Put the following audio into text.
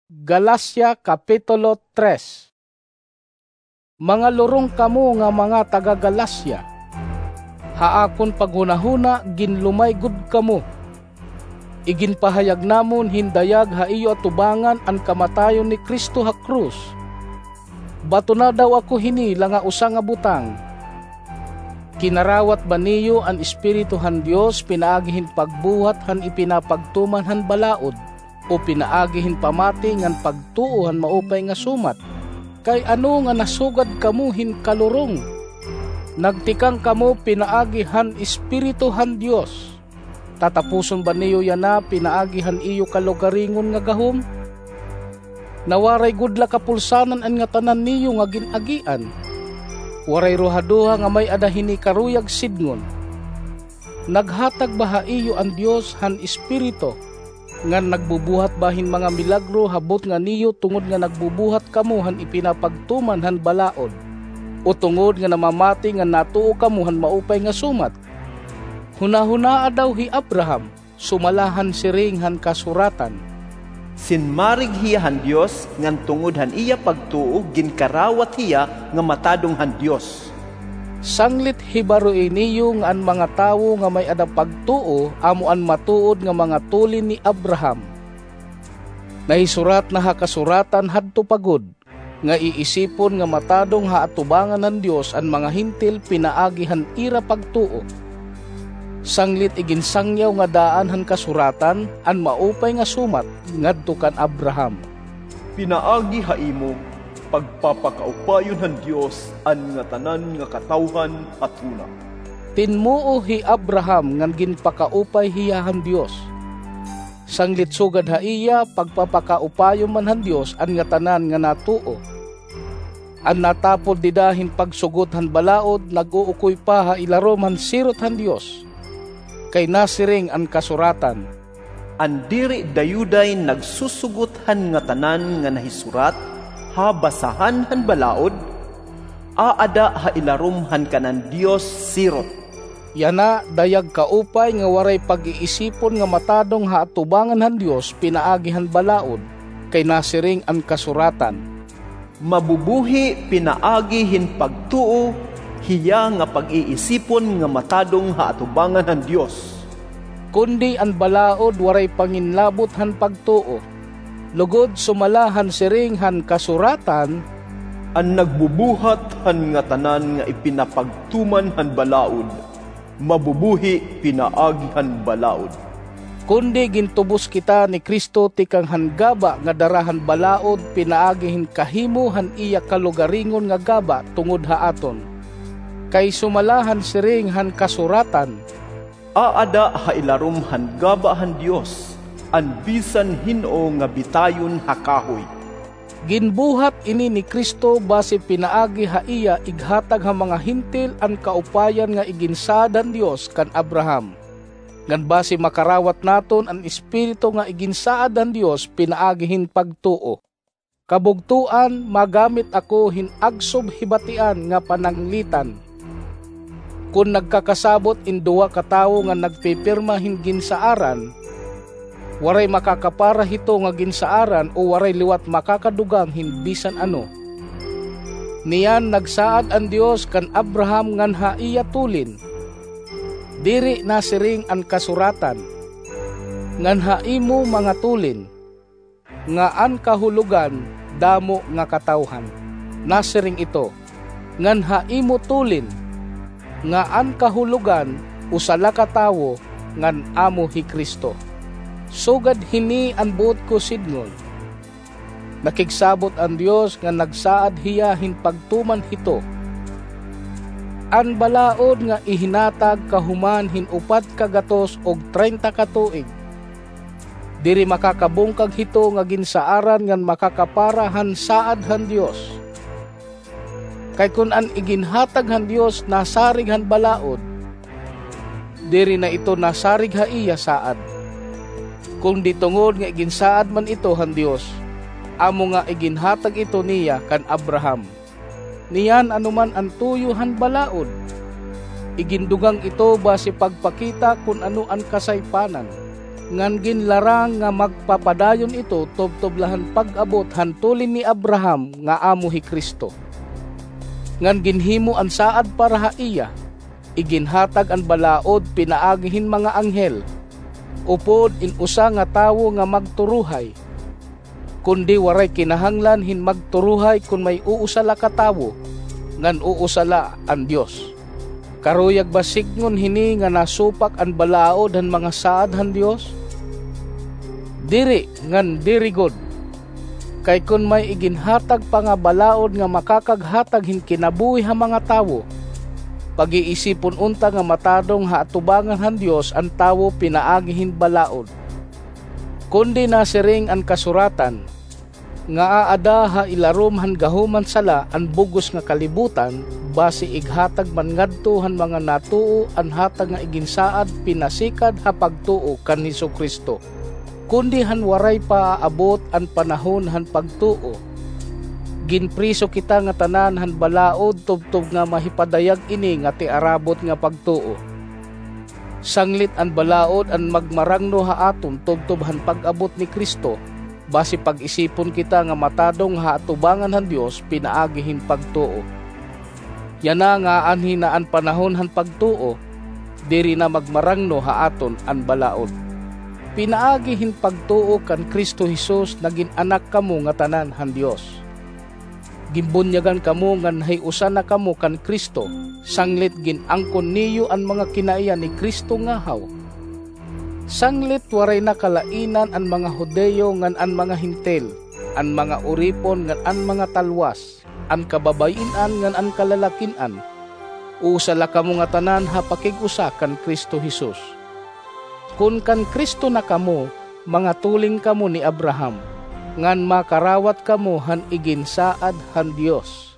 Galacia Kapitulo 3. Mga lorong kamo nga mga taga Galacia, haakon paghunahuna ginlumaygod kamo. Iginpahayag namon hindayag haiyo atubangan ang kamatayon ni Kristo ha krus. Bato na daw ako hinila nga usa nga butang. Kinarawat ba niyo ang Espiritu han Dios pinaagihin pagbuhat han ipinapagtuman han balaod, o pinaagihin pamati ngan pagtuuhan maupay nga sumat? Kay ano nga nasugad kamuhin kalurong? Nagtikang kamo pinaagihan Espiritu han Dios. Tatapuson ba niyo yana pinaagihan iyo kalugaringon nga gahom? Nawaray gudla kapulsanan an nga tanan niyo nga ginagian. Waray rohaduha nga may adahini karuyag sidngon. Naghatag ba iyo ang Dios han Espiritu nga nagbubuhat bahin mga milagro habot nga niyo tungod nga nagbubuhat kamo han ipinapagtuman han balaod, o tungod nga namamati nga natuo kamo han maupay nga sumat? Hunahunaa daw hi Abraham, sumalahan siring han kasuratan. Sinmarig hiya han Dios ngan tungod han iya pagtuo ginkarawat hiya nga matadong han Dios. Sanglit hibaruin niyo nga ang mga tawo nga may ada pagtuo amo an matuod nga mga tulin ni Abraham. Nahisurat na hakasuratan hadto pagod nga iisipon nga matadong haatubangan ng Dios ang mga hintil pinaagihan ira pagtuo. Sanglit iginsangyaw nga daan han kasuratan an maupay nga sumat ngadto kan Abraham. Pinaagi haimo pagpapakaupayon han Dios an nga tanan nga katawhan at una. Tinmuo hi Abraham ngan ginpakaupay hiya han Dios. Sanglit sugad ha iya pagpapakaupayon man han Dios an nga tanan nga natuo. An natapod didahin pagsugot han balaod nag-uukoy pa ha ilarom han sirot han Dios. Kay nasiring an kasuratan, andiri dayuday nagsusugot han nga tanan nga nahisurat, ha basahan han balaod, aada ha ilarom han kanan Dios sirot. Yana dayag kaupay nga waray pag-iisipon nga matadong ha atubangan han Dios pinaagihan balaod, kay nasiring an kasuratan. Mabubuhi pinaagihin pagtuo, hiya nga pag-iisipon nga matadong ha atubangan han Dios. Kundi ang balaod waray panginlabot han pagtuo. Lugod sumalahan siring han kasuratan, ang nagbubuhat han nga tanan nga ipinapagtuman han balaod, mabubuhi pinaagi han balaod. Kundi gintubos kita ni Kristo tikang hangaba nga darahan balaod pinaagihin kahimo han iya kalugaringon nga gaba tungod haaton. Kay sumalahan siring han kasuratan, aada ha ilarom han gaba han Dios, an bisan hino nga bitayon hakahoy. Ginbuhat ini ni Kristo base pinaagi ha iya ighatag ha mga hintil ang kaupayan nga iginsadan Dios kan Abraham. Ngan base makarawat naton ang Espiritu nga iginsaadan Dios pinaagihin pagtuo. Kabugtuan magamit ako hinagsob hibatian nga pananglitan. Kung nagkakasabot in duwa ka tawo nga nagpipirma hin ginsaaran, waray makakapara hito nga ginsaaran o waray liwat makakadugang hinbisan ano. Niyan nagsaad ang Dios kan Abraham ngan ha iya tulin. Diri nasiring an kasuratan, ngan ha imo mga tulin, nga an kahulugan damo nga katawhan. Nasiring ito, ngan ha imo tulin, nga an kahulugan usala ka tawo ngan amo hi Kristo. Sugad hini an buot ko sidngon. Nakigsabot ang Dios nga nagsaad hiya hin pagtuman hito. An balaod nga ihinatag kahuman hin upat kagatos og 30 ka tuig. Diri makakabungkag hito nga ginsaaran ngan makakapara han saad han Dios. Kay kun an iginhatag han Dios nasarig han balaod, diri na ito nasarig ha iya saad. Kung ditungod nga iginsaad man ito han Dios, amo nga iginhatag ito niya kan Abraham. Niyan anuman ang tuyo han balaod, igindugang ito base pagpakita kung ano ang kasaypanan. ngan ginlarang nga magpapadayon ito tubtublahan pag-abot hantulin ni Abraham nga amo hi Kristo. Ngan ginhimo ang saad para haiya, iginhatag ang balaod pinaagihin mga anghel, upod inusa nga tawo nga magturuhay. Kundi waray kinahanglan hin magturuhay kun may uusala ka tawo, ngan uusala ang Dios. Karuyag basignon hini nga nasupak ang balaod han mga saad han Dios? Diri ngan diri god. Kay kun may iginhatag pa nga balaod nga makakaghatag hin kinabuhi ha mga tawo, pag-iisipon unta nga matadong haatubangan han Dios ang tawo pinaagihin balaod. Kundi nasiring ang kasuratan, nga aada ha ilarom han gahuman sala ang bugos nga kalibutan, basi ighatag man ngadto han mga natuo ang hatag nga iginsaad pinasikad ha pagtuo kan Hesukristo. Kundi han waray pa aabot ang panahon han pagtuo. Ginpriso kita nga tanan han balaod tubtub nga mahipadayag ini nga ti arabot nga pagtuo. Sanglit ang balaod ang magmarangno ha aton tubtub han pag-abot ni Kristo, basi pag-isipon kita nga matadong haatubangan han Dios pinaagihin pagtuo. Yana nga anhin na ang panahon han pagtuo, diri na magmarangno ha aton ang balaod. Pinaagihin pagtuo kan Kristo Jesus naging anak kamo nga tanan han Dios. Gimbunyagan kamo ngan hayusan na kamo kan Kristo, sanglit ginangkon niyo ang mga kinaiya ni Kristo nga haw. Sanglit waray na kalainan ang mga Hudeyo ngan ang mga Hintil, ang mga uripon ngan ang mga talwas, ang kababayinan ngan ang kalalakinan. Usala kamo nga tanan ha pakigusa kan Kristo Jesus. Kun kan Kristo na kamo, mga tuling kamo ni Abraham, ngan makarawat kamo han iginsaad han Dios.